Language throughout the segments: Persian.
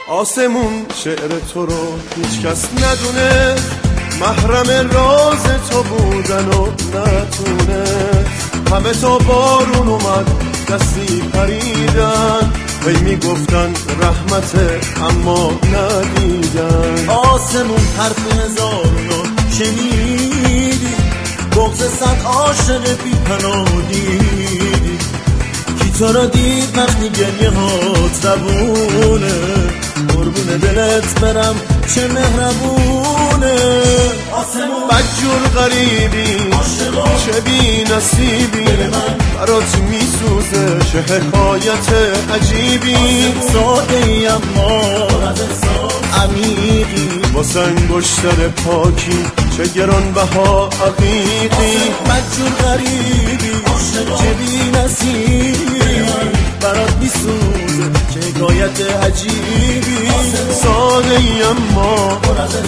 آسمون شعر تو رو هیچ کس ندونه، محرم راز تو بودن و نتونه. همه تا بارون اومد دستی پریدن، هی میگفتن رحمته اما ندیدن. آسمون حرف هزارونو شنیدی، بغض صد عاشق بی پناه دیدی. کی تو را دید وقتی گریه هات روونه، قربون دلت برم چه مهربونه. آسمون بدجور غریبی چه بی نصیبی، برات میسوزه چه حکایت عجیبی. ساده ای اما عمیقی، واسه انگشتر پاکی چه گرانبها عقیقی. بدجور غریبی چه بی نصیبی، برات میسوزه چه حکایت عجیبی. ساده ای اما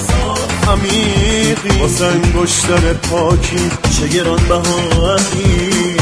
عمیقی، واسه انگشتر پاکی چه گرانبها عقیقی.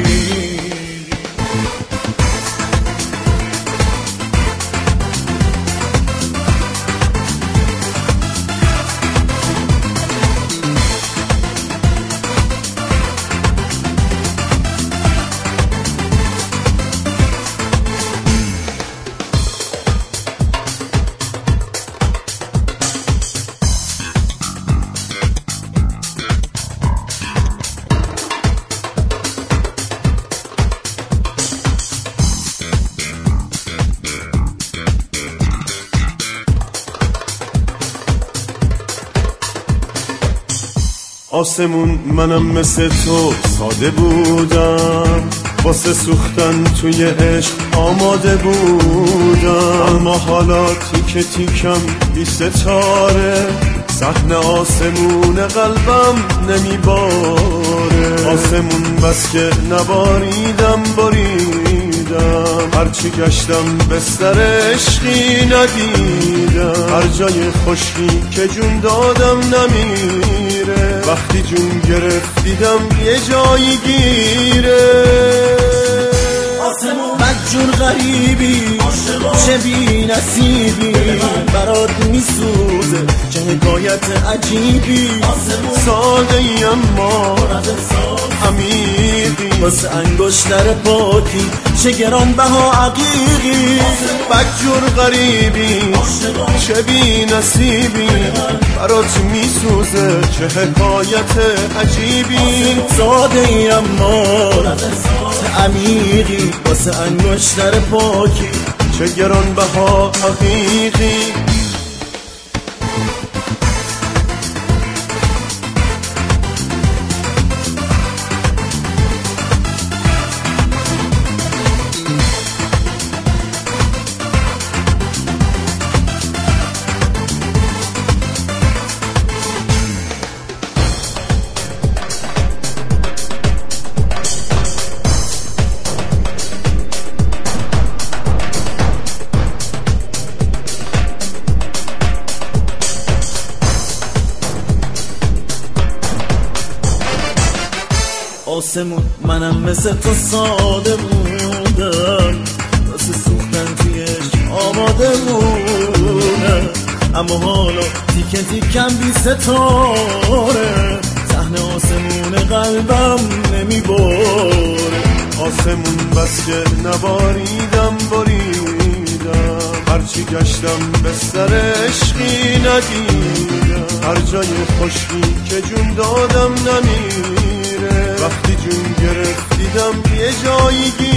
آسمون منم مثل تو ساده بودم، واسه سوختن توی عشق آماده بودم. اما حالا تیکه تیکم بی ستاره، صحن آسمون قلبم نمیباره. آسمون بس که نباریدم باریدم، هرچی گشتم بستر عشقی ندیدم. هر جای خشکی که جون دادم نمیره، وقتی جون گرفت دیدم یه جایی گیره. آسمون بدجور غریبی چه بی نصیبی، برات میسوزه چه حکایت عجیبی. ساده ای اما عمیقی، واسه انگشتر پاکی چه گرانبها عقیقی. بدجور غریبی چه بی نصیبی، برات میسوزه چه حکایت عجیبی. ساده ای اما عمیقی، واسه انگشتر پاکی چه گرانبها حقیقی. آسمون منم مثل تو ساده بودم، واسه سوختن توی عشق آماده بودم. اما حالا تیکه تیکم بی ستاره، صحن آسمون قلبم نمیباره. آسمون بس که نباریدم باریدم، هرچی گشتم بستر عشقی ندیدم. هر جای خشکی که جون دادم نمیره، وقتی جون گرفت دیدم یه جایی